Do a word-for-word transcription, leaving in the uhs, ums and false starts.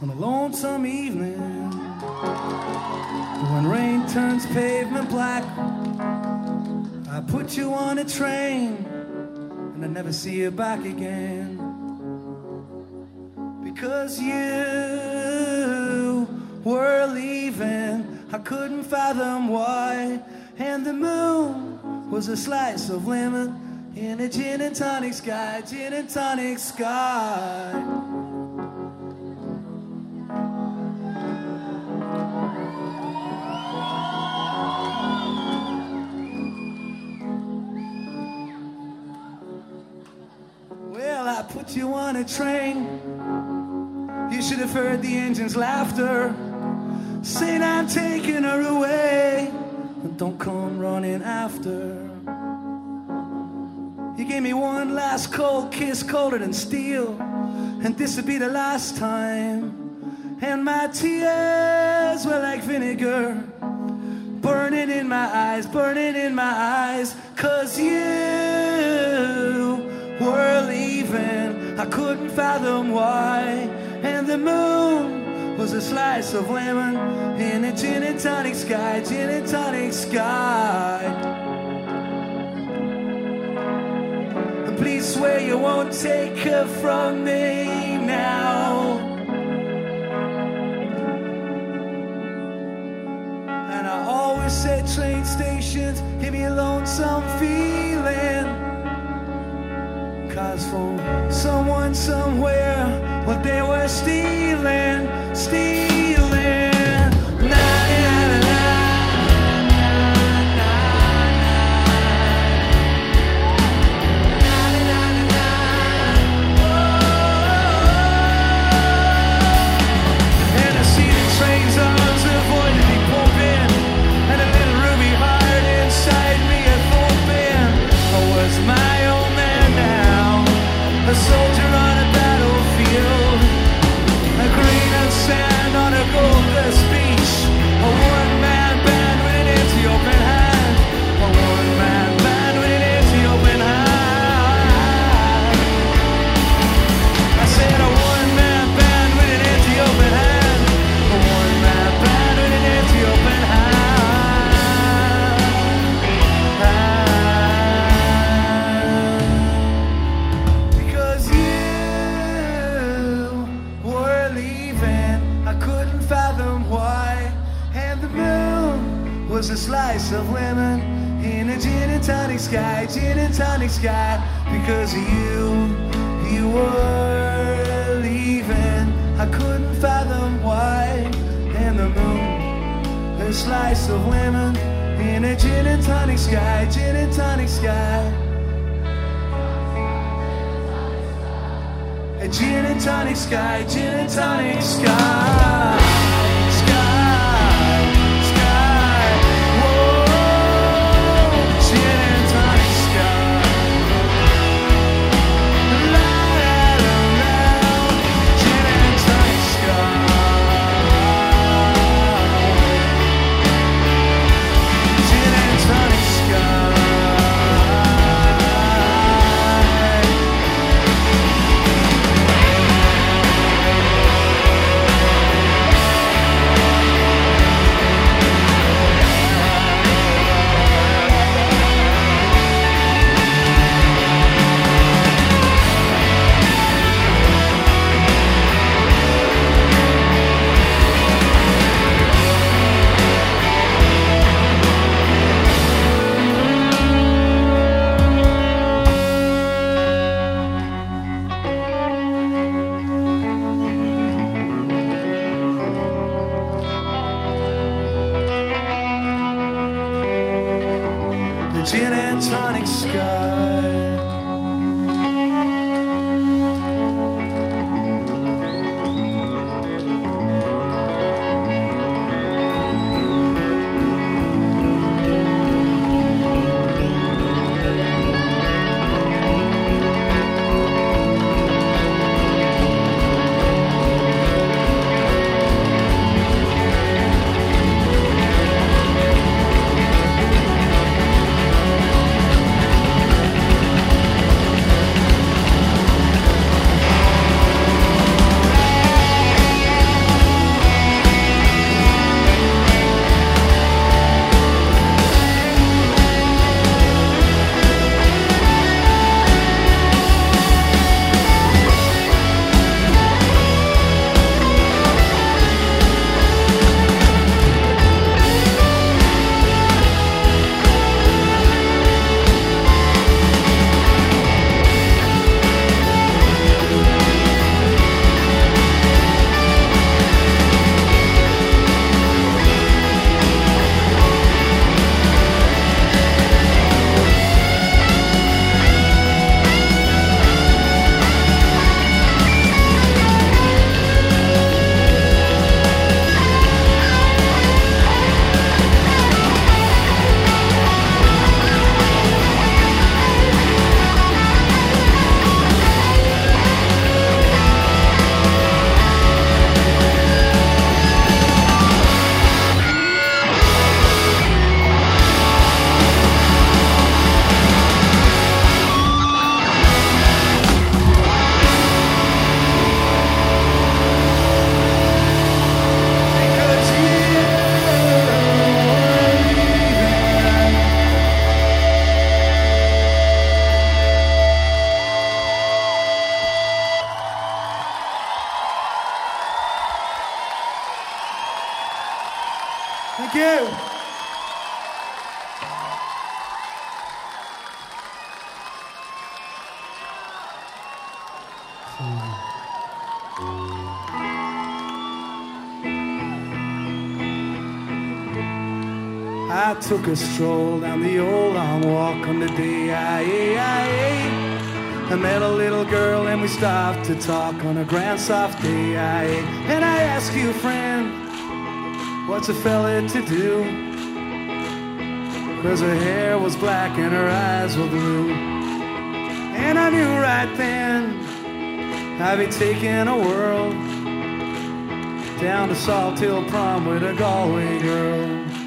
on a lonesome evening, when rain turns pavement black, I put you on a train and I never see you back again, because you were leaving. I couldn't fathom why, and the moon was a slice of lemon in a gin and tonic sky, gin and tonic sky. Well, I put you on a train. You should have heard the engine's laughter, saying I'm taking her away, but don't come running after. You gave me one last cold kiss, colder than steel, and this would be the last time. And my tears were like vinegar, burning in my eyes, burning in my eyes, 'cause you were leaving. I couldn't fathom why, and the moon was a slice of lemon in a gin and tonic sky, gin and tonic sky. Please swear you won't take her from me now. And I always said train stations give me a lonesome feeling, 'cause from someone somewhere, what they were stealing, stealing. Na, na, na, na. A soldier on a battlefield, a grain of sand on a goldless beach, a one-man band with an empty open hand, a one-man band with an empty open hand. I said a one-man band with an empty open hand, a one-man band with an empty open hand. Was a slice of lemon in a gin and tonic sky, gin and tonic sky, because you, you were leaving. I couldn't fathom why, and the moon, a slice of lemon in a gin and tonic sky, gin and tonic sky. A gin and tonic sky, gin and tonic sky. Gin and tonic sky. Thank you. I took a stroll down the old long walk on the D I A I A. I met a little girl and we stopped to talk on a grand soft day. I A. And I asked you, friend, what's a fella to do? Cause her hair was black and her eyes were blue. And I knew right then I'd be taking a whirl down to Salt Hill Prom with a Galway girl.